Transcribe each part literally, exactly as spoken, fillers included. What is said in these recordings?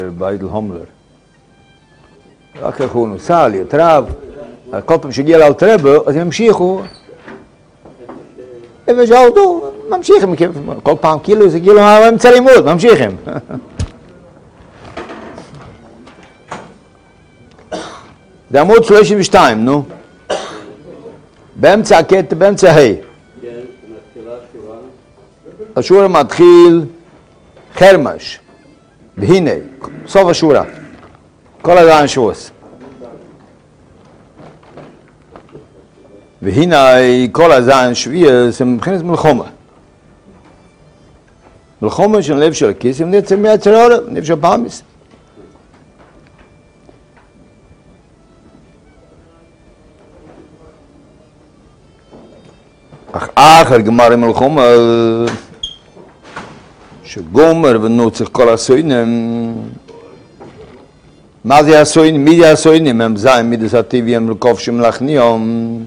ביידל הומלר. רק כך הוא נוסע, ליוטרב, כל פעם שהגיע לאלטרבה, אז הם המשיכו. ושאלתו, ממשיכים, כל פעם כאילו זה כאילו אמצע לימוד, ממשיכים. זה עמוד שלושים ושתיים, נו. באמצע הקטע, באמצע ה'. השורה מתחיל חרמש, והנה, סוף השורה. כל הזמן שוס. והנה כל הזמן שביע זה מבחינת מלחומה. מלחומה של לב של הכיס, הם נצא מייצר עורב, לב של פעמיס. אך אחר גמר מלחומה, שגומר ונוצח כל הסוינים, מה זה הסוינים? מי זה הסוינים? הם זיים מידס הטבעיים לכובשים להכניום.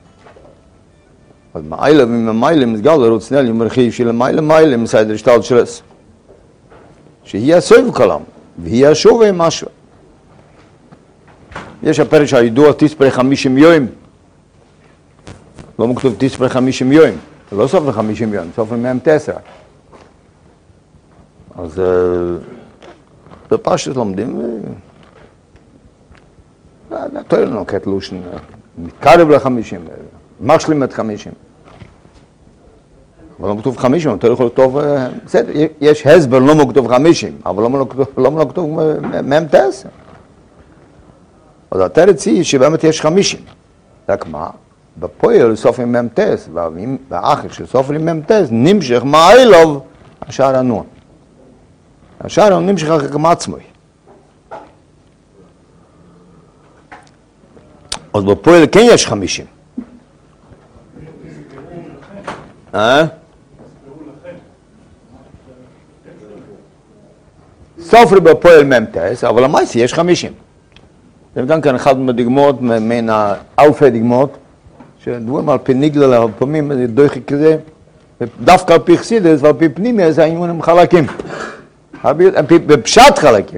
אז מעילה וממעילה מסגל לרוצנל עם רכיב של מעילה מעילה מסיידר שטל שלס. שהיא הסויב כלם, והיא השובה משהו. יש הפרק שהידוע תספרי חמישים יום. לא מכתוב תספרי חמישים יום. זה לא סופר חמישים יום, סופר מהם תסע. אז בפשט לומדים, תוהר לנו קט לושן, מתקרב לחמישים, משלים את חמישים. אבל לא מכתוב חמישים, אתה יכול לכתוב, בסדר, יש הסבר לא מכתוב חמישים, אבל לא מכתוב מהם תסע. אז התרץ היא שבאמת יש חמישים. רק מה? בפועל סופרים מהם תסע, והאחר שסופרים מהם תסע, נמשך מעילוב השער הנון. השער הנון נמשך אחר גם עצמוי. אז בפועל כן יש חמישים. אה? סופר בפועל ממתס, אבל המייסי יש חמישים. זה גם כאן אחד מהדגמות, מן האלפי דגמות, שדברים על פי ניגלה, על פעמים זה דויכי כזה, דווקא על פי חסידס ועל פי פנימי, זה העניין הם חלקים. בפשט חלקים.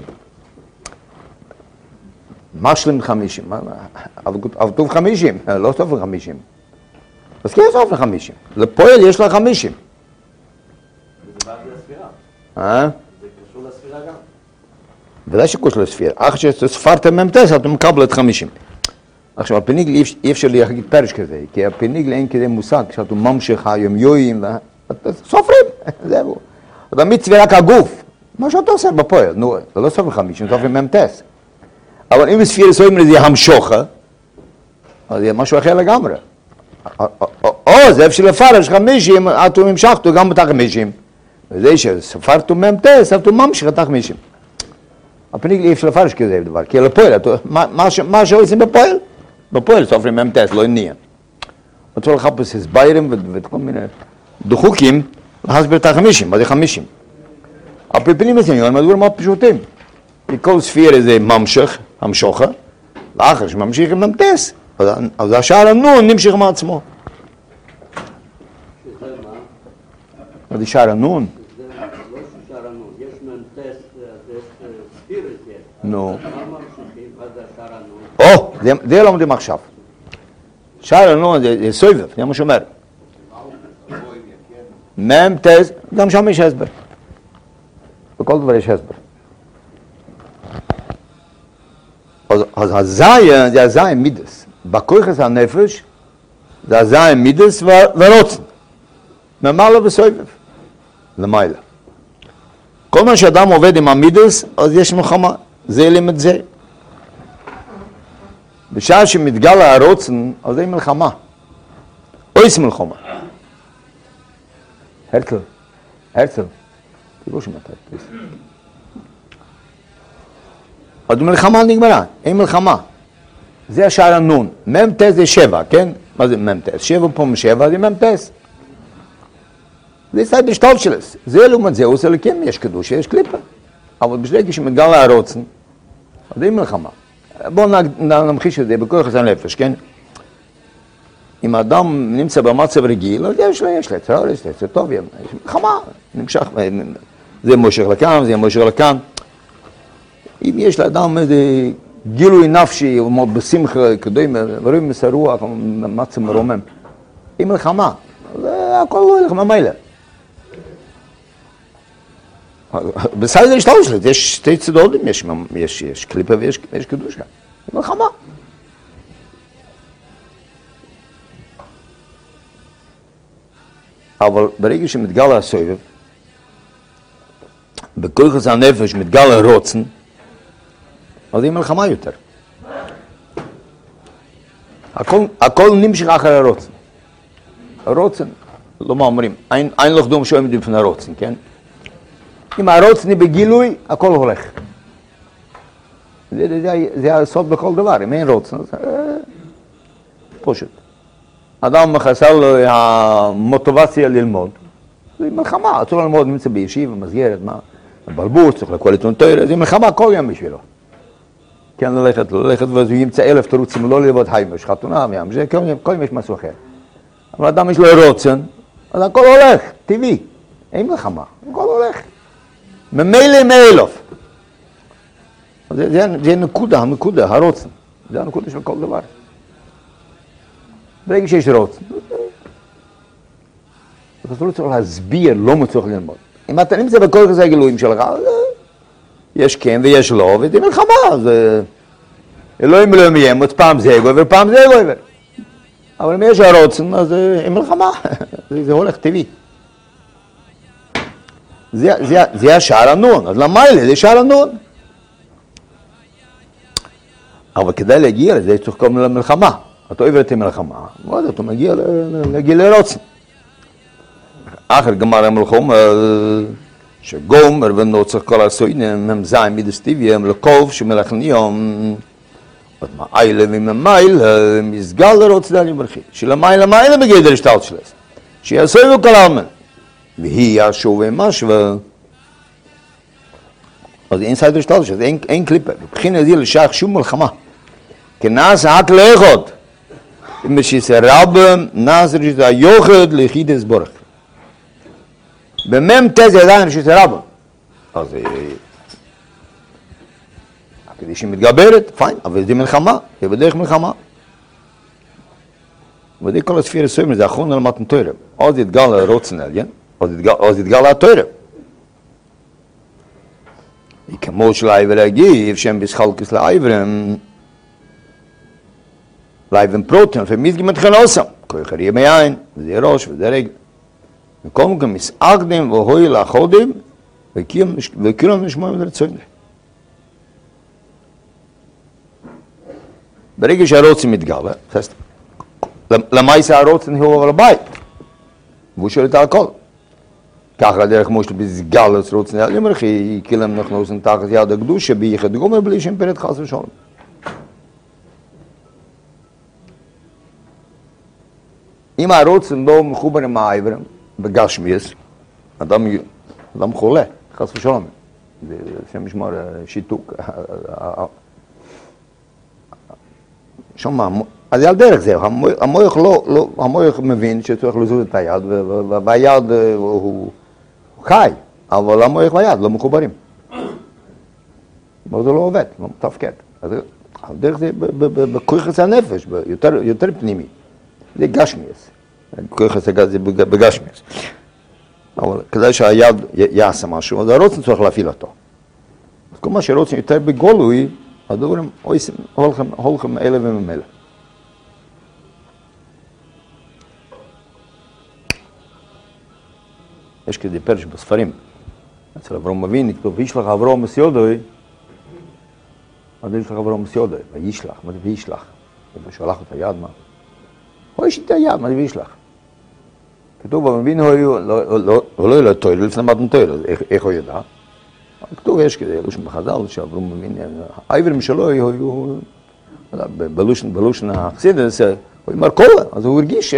משלים חמישים, אבל טוב חמישים, לא סופר חמישים. אז כן סופר חמישים, לפועל יש לה חמישים. זה בא לספירה. אה? זה קשור לספירה גם. ודאי שקשור לספירה. אחרי שספרתם ממתס, אתה מקבל את חמישים. עכשיו, הפניגל אי אפשר להגיד פרש כזה, כי הפניגל אין כזה מושג, שאתה ממשיך היומיואים, סופרים, זהו. אתה מצווה רק הגוף, מה שאתה עושה בפועל, נו, זה לא סופר חמישים, סופר ממתס. אבל אם בספירה סוימר זה המשוכה, אז זה משהו אחר לגמרי. או, זה אפשר לפרש חמישים, אתה המשכתו גם בתח חמישים. וזה שספרתו ממתס, אתה ממשיך את חמישים. הפניגל אי אפשר לפרש כזה דבר, כי לפועל, מה שעושים בפועל, בפועל סופרים ממתס, לא עניין. אתה צריך לחפש הסברים וכל מיני דחוקים, להסביר את החמישים, מה זה חמישים? הפלפלים הסניון, מדברים מאוד פשוטים. כל ספירה זה ממשיך, המשוכה, לאחר שממשיך עם ממתס, אז השער הנון נמשך מעצמו. שזה מה? מה זה שער הנון? זה לא שער הנון, יש ממתס, זה ספירה זה. נו. מה ממשיכים? מה זה השער הנון? או, זה לומדים עכשיו. שער הנון זה סובב, זה מה שאומר. ממתס, גם שם יש הסבר. בכל דבר יש הסבר. אז הזיין זה הזיין מידס. בכוחס הנפש זה הזיין מידס ורוצן. ממעלה וסובב. למעלה. כל מה שאדם עובד עם המידס, אז יש מלחמה. זה לימד זה. בשעה שמתגל הרוצן, אז זה מלחמה. אויס מלחמה. הרצל. הרצל. תראו שמעת. אז מלחמה נגמרה, אין מלחמה. זה השער הנון. ממתס זה שבע, כן? מה זה ממתס? שבע פה משבע זה ממתס. זה סיידר שטל שלס. זה לעומת זה, עושה לקים, יש קדושה, יש קליפה. אבל בשביל שמתגל להרוצן, אז אין מלחמה. בואו נמחיש את זה בכוח הנפש, כן? אם האדם נמצא במצב רגיל, אז יש לה, יש לה, יש לה, זה טוב, יש מלחמה, נמשך, זה מושך לכאן, זה מושך לכאן. אם יש לאדם איזה גילוי נפשי, או מאוד בשמחה, כדי מרים מסרוח, או מצא מרומם, עם מלחמה, זה הכל לא ילך ממילא. בסדר השתלשלות, יש שתי צדדים, יש, יש, יש קליפה ויש יש קדושה, זה מלחמה. אבל ברגע שמתגלה הסובב, בכוחס הנפש מתגלה רוצן, אז זה מלחמה יותר. הכל, הכל נמשך אחר הרוצן. הרוצן, לא מה אומרים, אין, אין לך דום שעומד בפני הרוצן, כן? אם הרוצן היא בגילוי, הכל הולך. זה, זה, זה הסוד בכל דבר, אם אין רוצן, אז פשוט. אדם חסר לו המוטיבציה ללמוד, זה מלחמה, צריך ללמוד, נמצא בישיבה, מסגרת, מה, בלבוש, צריך לכל עיתון תורה, זה מלחמה כל יום בשבילו. כן, ללכת, ללכת, וזה ימצא אלף תירוצים, לא ללמוד חיימש, חתונה, מים, זה כל יום, כל יום יש משהו אחר. אבל אדם יש לו רוצן, אז הכל הולך, טבעי, אין מלחמה, הכל הולך. ממילא מאלוף. זה, זה, זה נקודה, הנקודה, הרוצן, זה הנקודה של כל דבר. ברגע שיש רוצן, אתה לא צריך להסביר, לא מצליח ללמוד. אם אתה נמצא בכל כזה הגילויים שלך, יש כן ויש לא, וזה מלחמה, זה אלוהים אלוהים ימות, פעם זה גובר, פעם זה גובר. אבל אם יש הרוצן, אז זה מלחמה, זה הולך טבעי. זה, זה, זה השער הנון, אז למה אלה? זה שער הנון. אבל כדי להגיע לזה, צריך קודם למלחמה. אתה עובר את המלחמה, מאוד, אתה מגיע להגיע לרוצן. אחר גמר המלחום, שגומר ונוצר כל הסוינים, הם זיים מדסטיביים, לקוב שמלכניום, עוד מעילה וממיילה, מסגל לרוצן דני ברכי, שלמיילה מיילה בגדר השתלת שלס, שיעשו כל העלמן, והיא ישו ומשווה, אז אין סיידר השתלת שלס, אין קליפה, בבחינה זה לשייך שום מלחמה, כי נעשה רק לאחוד, אם שיעשה רבם, נעשה שזה היוחד ליחידס בורך. במם תזה עדיין שיעשה רבם. אז הקדישים מתגברת, פיין, אבל זה מלחמה, זה בדרך מלחמה. ודי כל הספיר הסוימר, זה אחרון על מתן תוירה. אז יתגל לרוצן עליין, אז יתגל לתוירה. כמו של העבר הגיב, שהם בשחלקס לעברם, לעברם פרוטון, ומתגים את חנוסם, כוי חרי מיין, וזה ראש וזה רגל. וכל מקום מסעקדם והוי לאחודים, וכולם נשמעים לרצוינים. ברגע שהרוצן מתגלה, למעשה הרוצן הוא על הבית, והוא שואל את הכל. ככה דרך כמו שאתה בסגל את רוצן העלימר, כי כלם אנחנו עושים תחת יד הקדושה, בייחד גומר בלי שם פרד חס ושלום. אם הרוצן לא מחובר עם העברם, בגשמיאס, אדם, אדם חולה, חס ושלום. זה שם משמר שיתוק. שומע, אז על דרך זה, המוח לא, לא, המוח מבין שצריך לזוז את היד, והיד הוא חי, אבל המוח והיד לא מחוברים. אבל זה לא עובד, לא מתפקד. אז על דרך זה, בכוחס הנפש, יותר פנימי. זה גשמיאס. כוחס זה בגשמיאס. אבל כדי שהיד יעשה משהו, אז הרוצן צריך להפעיל אותו. אז כל מה שרוצן יותר בגולוי, הדברים הולכים אלה וממילא. יש כדי פרש בספרים. אצל אברהם אבינו כתוב, וישלח אברהם מסיודוי, אז יש לך אברהם מסיודוי, וישלח, מה זה וישלח? הוא שלח את היד, מה? הוא יש את היד, מה זה וישלח? כתוב, אברהם אבינו הוא לא ילד תוירה, לפני מתן תוירה, איך הוא ידע? כתוב, יש כדי, לושן בחז"ל, שאברהם אבינו, העברים שלו היו, בלושן החסידס, הוא אמר קולה, אז הוא הרגיש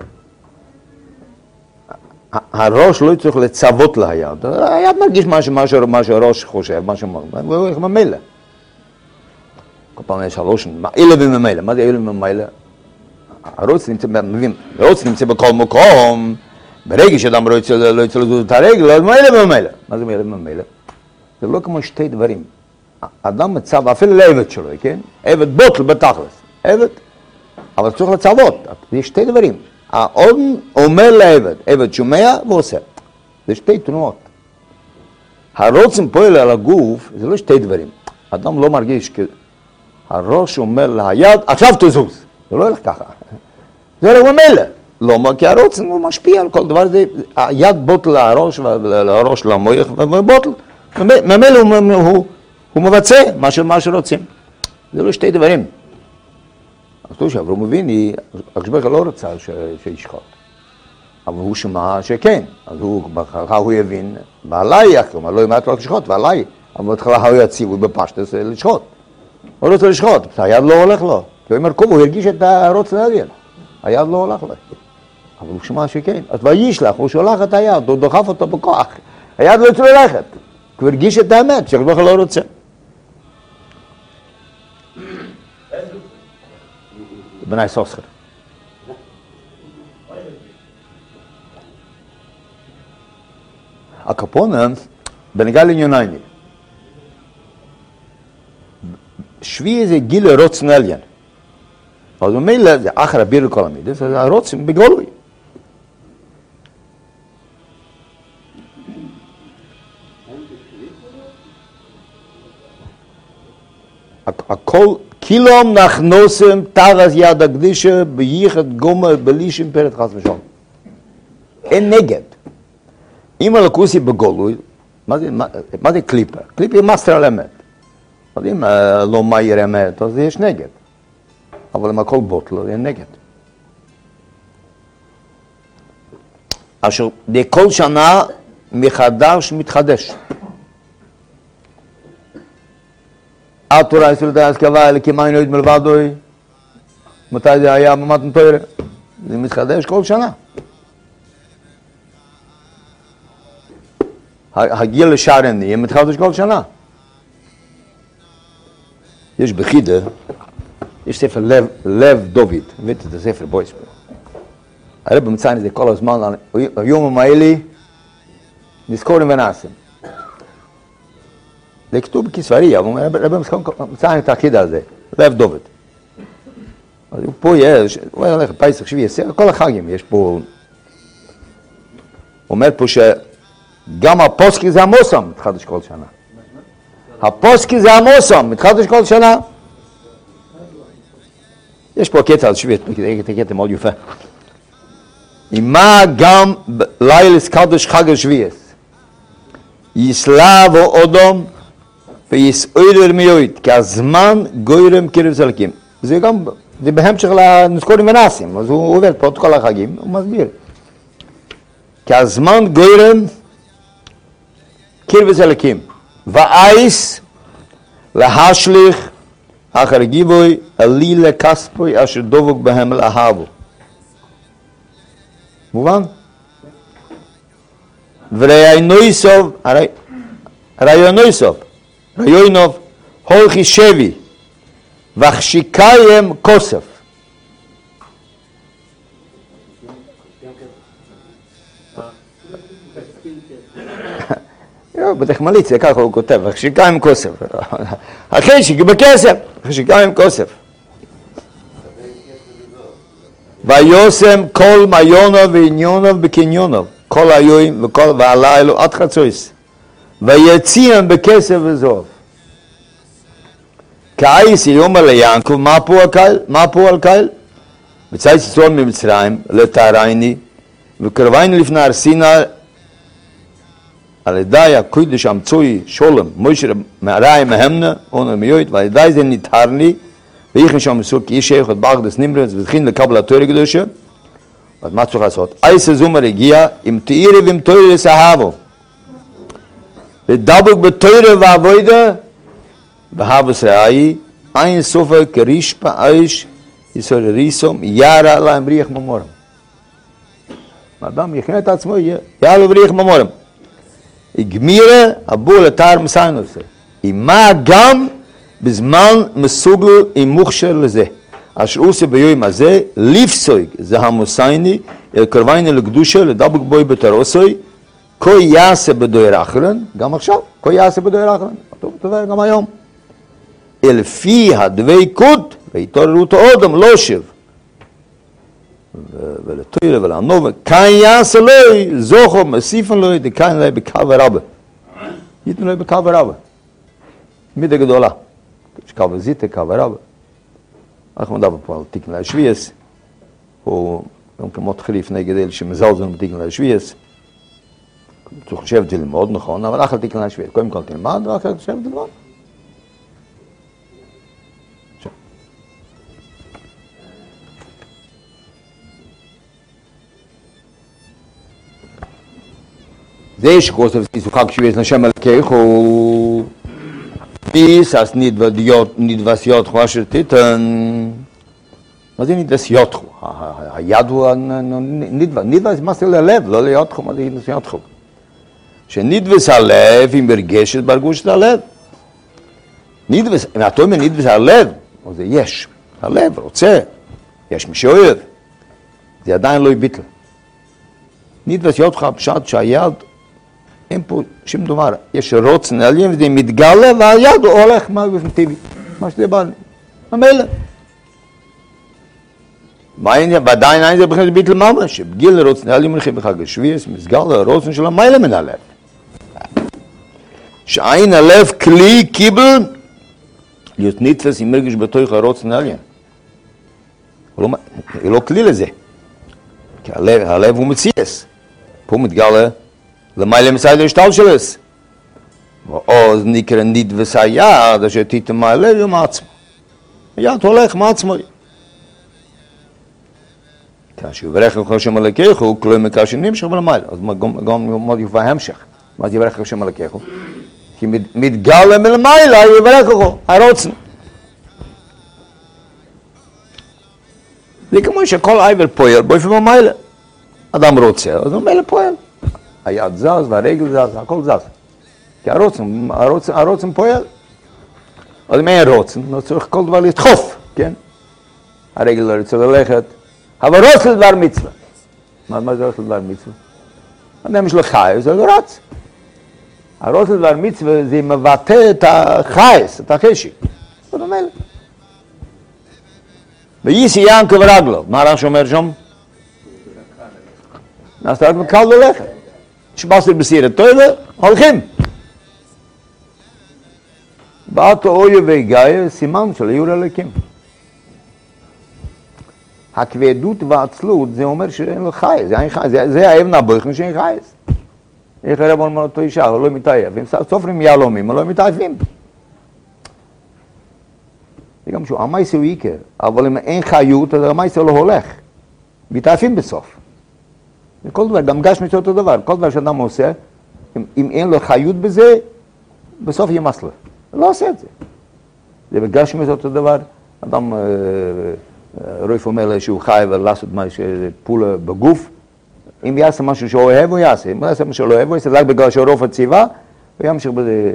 שהראש לא צריך לצוות ליד, היד מרגיש מה שהראש חושב, מה שהוא מרגיש, הוא הולך ממילא. כל פעם יש הלושן, אלה וממילא, מה זה אלה וממילא? הרוץ נמצא, מבין, הרוץ נמצא בכל מקום, ברגע שאדם לא יצא לזוז את הרגל, אז ממילא וממילא. מה זה ממילא וממילא? זה לא כמו שתי דברים. אדם מצב, אפילו לעבד שלו, כן? עבד בוטל בתכלס, עבד, אבל צריך לצוות, יש שתי דברים. האדם אומר לעבד, עבד שומע ועושה. זה שתי תנועות. הרוצן פועל על הגוף, זה לא שתי דברים. אדם לא מרגיש, הראש אומר ליד, עכשיו תזוז. זה לא הולך ככה. זה לא ממילא. למה? כי הרוצן הוא משפיע על כל דבר. זה, היד בוטל לראש, לראש למוח, ובוטל. ממילא הוא, הוא, הוא מבצע מה, מה שרוצים. זה לא שתי דברים. אז תראו שאברהם אבינו, הקדוש לא רצה שישחוט. אבל הוא שמע שכן. אז הוא, בהתחלה הוא יבין, ועליי, כלומר, לא ימד לו לשחוט, ועליי. אבל בהתחלה הוא יציב, הוא בפשטס לשחוט. הוא רוצה לשחוט, היד לא הולך לו. הוא אומר, הוא הרגיש את הרוצן האוויר. היד לא הולך לו. אבל הוא שמע שכן. אז וישלח, הוא שולח את היד, הוא דוחף אותו בכוח. היד לא יצא ללכת. הוא הרגיש את האמת, שהקדוש לא רוצה. בני סוסחר. הקפונה, בנגע לענייניים. שבי זה גיל רוצן עליין. אז ממילא זה אחר הביר לכל המידס, אז הרוצן בגלוי. הכל קילום נכנוסם תרס יד הקדישה בייחד גומר בלישים פרט חס ושלום. אין נגד. אם הלכוסי בגלוי, מה זה, מה, מה זה קליפה? קליפה היא מסתר על אמת. אז אם לא מאיר אמת, אז יש נגד. אבל אם הכל בוטל, אין נגד. אשר כל שנה מחדש מתחדש. התורה ישראל דעת קבע אלא כמיים נויד מלבדוי. מתי זה היה במתן תורה? זה מתחדש כל שנה. הגיל לשערני מתחדש כל שנה. יש בחידה, יש ספר לב, לב דוד, הבאתי את הספר בויספר. הרב מציין את זה כל הזמן, היום האלה נזכורים ונעשים. זה כתוב בכסבריה, אבל הרב מציין את החידה הזה, לב דוד. אז פה יש, הוא הולך פייסח שבי עשר, כל החגים יש פה, הוא אומר פה שגם הפוסקי זה המוסם מתחדש כל שנה. הפוסקי זה המוסם מתחדש כל שנה. יש פה קטע על שביעית, זה קטע מאוד יפה. מה גם לילס קדוש חג השביעית. יסלב או אודום ויסעודר מיועית, כי הזמן גוירם קרב זלקים. זה גם, זה בהמשך לנזכורים ונעשים, אז הוא עובד פה את כל החגים, הוא מסביר. כי הזמן גוירם קרב זלקים. ואייס להשליך אחר גיבוי אלילה כספוי אשר דבוק בהם לאהבו. מובן? וראיינוי סוף, ראיינוי סוף, ראיינוב הולכי שבי וחשיקיים כוסף. בתחמליציה ככה הוא כותב, וחשיקיים כוסף. החשיק בכסף, חשיקיים כוסף. ויוסם כל מיונוב ועניונוב בקניונוב, כל היום וכל והלילה עד חצויס. ויציאם בכסף וזוב. כאייס יאמר ליעקב, מה פה הקהל? מה פה על קהל? בצייס יצאו ממצרים לתארייני, וקרבייני לפני ארסינה, על ידי הקודש המצוי שולם, מוישר מעראי מהמנה, עונה מיועית, ועל ידי זה נתהרני, ויחן שם מסור כי איש אחד באחדס נמרץ, ותכין לקבל התורה הקדושה. אז מה צריך לעשות? אייס הזומר הגיע, עם תאירי ועם תאירי סהבו. ודבוק בתאירי ועבודה, והבוס ראי, אין סופה כרישפה אייש, יסור ריסום, ירה להם ריח ממורם. האדם יכין את עצמו, ירה לו ריח ממורם. גמירה, הבול התאר מסיין עושה. מה גם בזמן מסוגל עם מוכשר לזה. אשר עושה ביום הזה, ליפסויג, זה המוסייני, אל קרבייני לקדושה, לדבוק בוי בתרוסוי, כה יעשה בדויר אחרן, גם עכשיו, כה יעשה בדויר אחרן. טוב, טוב, גם היום. לפי הדבקות והתעוררות האדם לא שב. ולתוירה ולענובה, כאן יעשה לו, זוכו מסיפן לו, דכאן לו בקו הרבה. ייתן לו בקו הרבה. מידה גדולה. יש קו זיתה, קו הרבה. אנחנו מדבר פה על תיקן להשוויס, או גם כמות חליף נגד אלה שמזלזלנו בתיקן להשוויס. צריך לשבת ללמוד, נכון, אבל אחר תיקן להשוויס. קודם כל תלמד, ואחר תשבת ללמוד. זה שכוסף ישוחק שוויס לשם אלקייך הוא ביס אז נדבסיות חו אשר תיתן. מה זה נדבסיות חו? היד הוא נדבס, נדבס מה זה ללב, לא להיות חו, מה זה נדבסיות חו? שנדבס הלב היא מרגשת ברגושת הלב. נדבס, אם אתה אומר נדבס הלב, אז זה יש, הלב רוצה, יש מי שאוהב, זה עדיין לא יביטל. נדבסיות חו הפשט שהיד אין פה שום דבר, יש רוצן עליין וזה מתגלה והיד הוא הולך מה באופן טבעי, מה שזה בא לי, המלך. ועדיין אין זה בכלל ביטל ממש, שבגיל רוצן עליין מלכים בחג השביעס, מסגל הרוצן של המיילה מן הלב. שאין הלב כלי קיבל, להיות נתפס עם מרגש בתוך הרוצן עליין. הוא לא כלי לזה, כי הלב הוא מציאס, פה מתגלה למעלה מסיידר שטל שלס. ואז נקרא נדבס היד, אשר תיתם מעלה יום עצמו. היד הולך מעצמו. כאשר יברך לך השם אלוקיך, הוא כלום מכאשר נמשך ולמעלה. אז גם מאוד יופה המשך. מה זה יברך לך השם אלוקיך? כי מתגלה מלמעלה, יברך לך, הרוצן. זה כמו שכל עבר פועל, באופן במעלה. אדם רוצה, אז הוא מעלה פועל. היד זז והרגל זז, הכל זז. כי הרוצן, הרוצן, הרוצן פועל. אז אם אין רוצן, לא צריך כל דבר לדחוף, כן? הרגל לא רוצה ללכת. אבל רוצן דבר מצווה. מה זה רוצן דבר מצווה? אדם יש לו חייס, זה לא רץ. הרוצן דבר מצווה זה מבטא את החייס, את החשי. זאת אומרת. וייסי ינקו ורגלו. מה הרש אומר שם? נעשה רק מקל ללכת. שבאסר בסירת טוילה, הולכים. באתו אויה והגאיה, סימן של איור אלוקים. הכבדות והעצלות, זה אומר שאין לו חייס, זה אין חייס, זה האבן הבויכן שאין חייס. איך הרב אומר אותו אישה, אבל לא מתעייף, הם סופרים יעלומים, אבל לא מתעייפים. זה גם שהוא, המייסה הוא עיקר, אבל אם אין חיות, אז המייסה לא הולך. מתעייפים בסוף. כל דבר, גם גש מצא אותו דבר, כל דבר שאדם עושה, אם, אם אין לו חיות בזה, בסוף יהיה מסלול. לא עושה את זה. זה בגש מצא אותו דבר, אדם אה, רואה אומר שהוא חי ולעשות משהו, פעולה בגוף, אם יעשה משהו שהוא אוהב, הוא יעשה. אם יעשה משהו שהוא לא אוהב, הוא יעשה רק בגלל שהוא רוב הציבה, הוא ימשיך בזה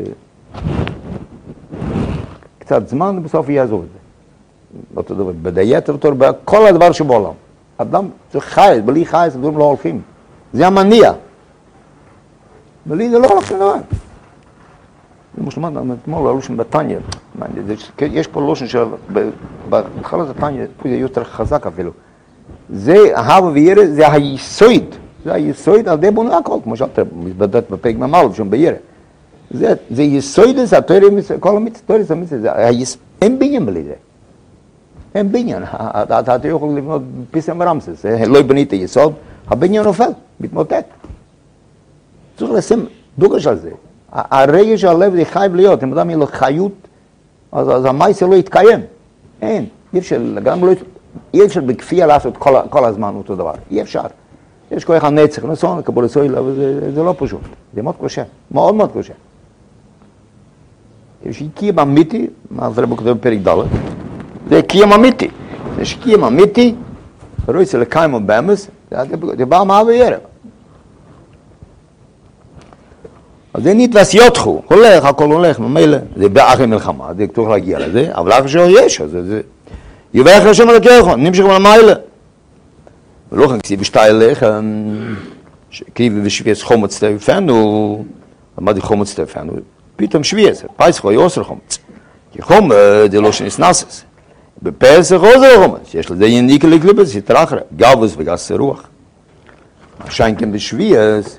קצת זמן, ובסוף יעזוב את זה. אותו דבר, בדיית אותו, בכל הדבר שבעולם. אדם צריך חייס, בלי חייס, הדברים לא הולכים. זה המניע. בלי זה לא הולך שום דבר. למשל, אתמול הלושן בתניא, יש פה לושן שבהתחלת התניא, פה זה יותר חזק אפילו. זה, אהבה וירא, זה היסוד. זה היסוד על די בונה הכל, כמו שאתה מתבדעת בפרק ממל, שם בירא. זה יסוד, זה התוירה, כל המצטורת, אין בניין בלי זה. אין בניין, אתה יכול לבנות פיסם ורמסס, לא בנית יסוד, הבניין נופל, מתמוטט. צריך לשים דוגש על זה. הרגש של הלב זה חייב להיות, אם אדם יהיה לו חיות, אז המייסה לא יתקיים. אין, אי אפשר, גם לא, אי אפשר בכפייה לעשות כל הזמן אותו דבר, אי אפשר. יש כל אחד נצח, נסון, קבול לסויל, אבל זה לא פשוט, זה מאוד קשה, מאוד מאוד קשה. יש קיים אמיתי, מה זה רבו כתוב בפרק ד', זה קיים אמיתי. יש קיים אמיתי, רואה לקיים ובאמס, זה בא מה וירא. אז זה נתפס יותחו, הולך, הכל הולך, ממילא, זה באחרי מלחמה, זה צריך להגיע לזה, אבל אחרי שלא יש, אז זה... יברך לשם על הכיכון, נמשך למעלה. ולא כאן כסיב שתי אליך, שקריבי ושוויץ חומץ סטפן, הוא... אמרתי חומץ סטפן, הוא פתאום שוויץ, פייסחו, יוסר חומץ. כי חומר זה לא שנסנסס. בפסח עוד זה חומר, שיש לזה יניקה לקליפס, יתרחרה, גבוס וגסי רוח. שיינקם בשביעס,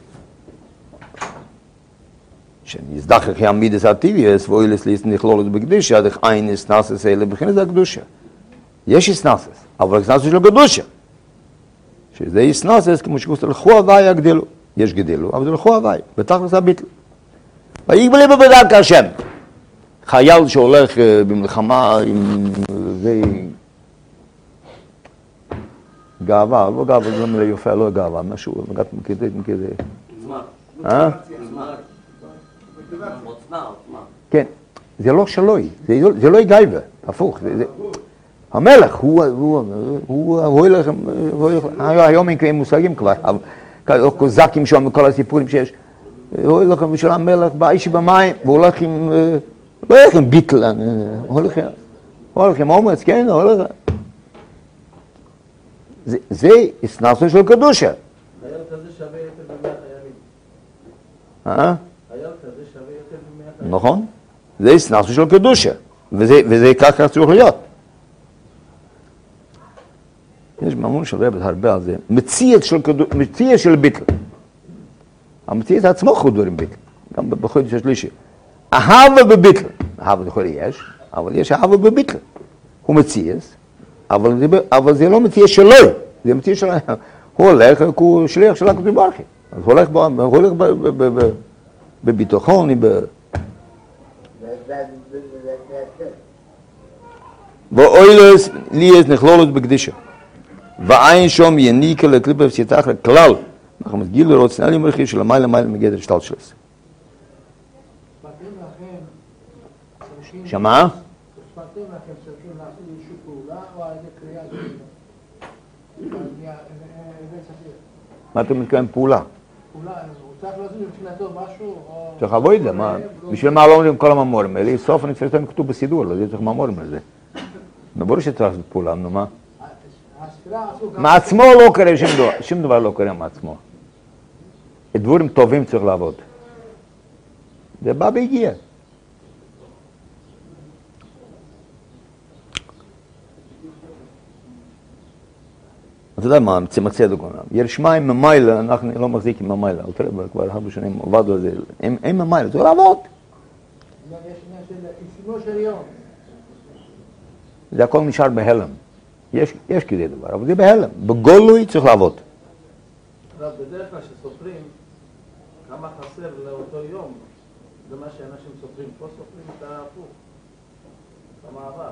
שנזדחך יעמידס הטבעיס, ואוילס ליס נכלולת בקדושה, דרך אין הסנסס אלה בכנס הקדושה. יש הסנסס, אבל הסנסס של הקדושה. שזה הסנסס, כמו שכוסת לכו הווי הגדלו. יש גדלו, אבל זה לכו הווי, בתכלס הביטל. ויגבלי בבדק השם. חייל שהולך במלחמה עם זה גאווה, לא גאווה, זה לא מלא יופה, לא גאווה, משהו, מגעת מכזה, מכזה. אה? כן, זה לא שלוי, זה לא גאווה, הפוך. המלך, הוא הולך, היום אין מושגים כבר, קוזקים שם, כל הסיפורים שיש. הוא הולך בשביל המלך, באיש במים, והוא הולך עם... לא הולך עם ביטל, הוא הולך עם אומץ, כן, הוא הולך... זה הסנסו של קדושה. חייל כזה שווה יותר ממאה חיילים. אה? חייל כזה שווה יותר ממאה חיילים. נכון, זה הסנסו של קדושה, וזה ככה צריך להיות. יש מאמון של רבת הרבה על זה, מציאת של ביטל. המציאת עצמו חודרים ביטל, גם בחודש השלישי. אהבה בביטל, אהבה זה יכול יש, אבל יש אהבה בביטל. הוא מציאס, אבל זה, אבל זה לא מציאס שלו, זה מציאס שלו. הוא הולך, הוא שליח של הקדוש ברוך הוא. אז הוא הולך, הוא הולך בביטחון, ב... ואוילס ליאס נכלולת בקדישה. ואין שום יניקה לקליפה וסיתח לכלל. אנחנו מגיעים לראות סנאלי מרחי של המיילה מיילה מגדר שטל שלס. שמה? ספרתם לכם צריכים לעשות איזושהי פעולה או על ידי קריאה של... מה אתה מתכוון פעולה? פעולה, הוא צריך לעשות מבחינתו משהו או... צריך לבוא את זה, מה? בשביל מה לא אומרים כל המאמורים האלה? סוף אני צריך לתת כתוב בסידור, לא צריך מאמורים על זה. ברור שצריך לעשות פעולה, נו מה? מעצמו לא קורה שום דבר, שום דבר לא קורה מעצמו. דברים טובים צריך לעבוד. זה בא והגיע. אתה יודע מה, מצמצה דוגמה. ירשמיים ממיילה, אנחנו לא מחזיקים ממיילה, אל תראה, כבר הרבה שנים עבדו על זה, הם ממיילה, צריך לעבוד. יש עניין של איסימו של יום. זה הכל נשאר בהלם. יש, יש כזה דבר, אבל זה בהלם. בגולוי צריך לעבוד. בדרך כלל שסופרים, כמה חסר לאותו יום, זה מה שאנשים סופרים. פה סופרים את ההפוך, את המעבר.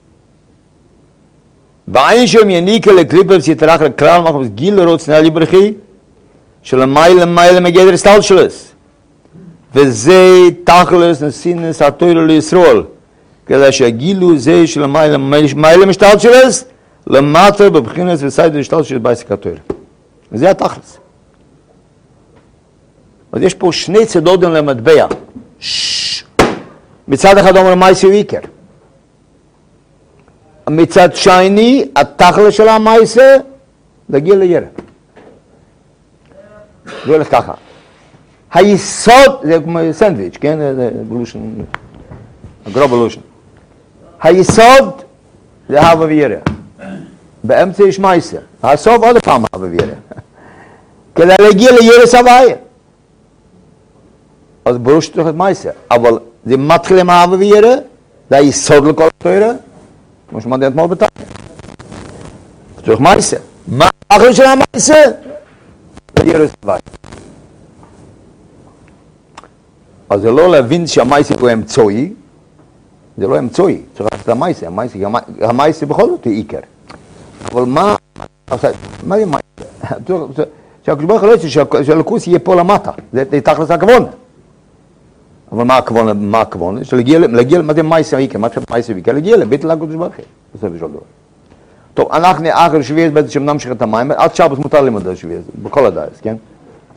ואין שם יניקה לקליפה וסיתרח לכלל מחמס גיל לראות סנאלי ברכי של המיילה מיילה מגדר סטל שלס. וזה תכלס נסינס התוירה לישראל. כדי שהגילו זה של המיילה מיילה משטל שלס, למטה בבחינס וסייד ושטל של בייסק התוירה. וזה התכלס. אז יש פה שני צדודים למטבע. מצד אחד אומר מייסי ויקר. מצד שני, התכלס של המייסה, להגיע לירא. זה הולך ככה. היסוד, זה כמו סנדוויץ', כן? זה בלושן, הגרוב בלושן. היסוד זה הווה וירא. באמצע יש מייסה. הסוף עוד פעם הווה וירא. כדי להגיע לירא סבאיה. אז ברור שצריך את מייסה. אבל זה מתחיל עם הווה וירא, זה היסוד לכל התורה. כמו שמעתי אתמול בתניא. צריך מייסה. מה האחר של המייסה? ירא סבאיה. אז זה לא להבין שהמייסה הוא אמצעי, זה לא אמצעי, צריך לעשות את המייסה, המייסה בכל זאת הוא עיקר. אבל מה, מה זה מייסה? שהקדוש ברוך הוא רוצה שהלוקוס יהיה פה למטה, זה תכלס הכוונה. אבל מה הכוונה? מה הכוונה? להגיע, מה זה מייסה עיקר? מה זה מייסה עיקר? להגיע לביטל הקדוש ברוך הוא. בסופו של דבר. טוב, אנחנו אחר שביעס בעצם שנמשיך את המים, עד שבת מותר לימוד השביעס, בכל הדייס, כן?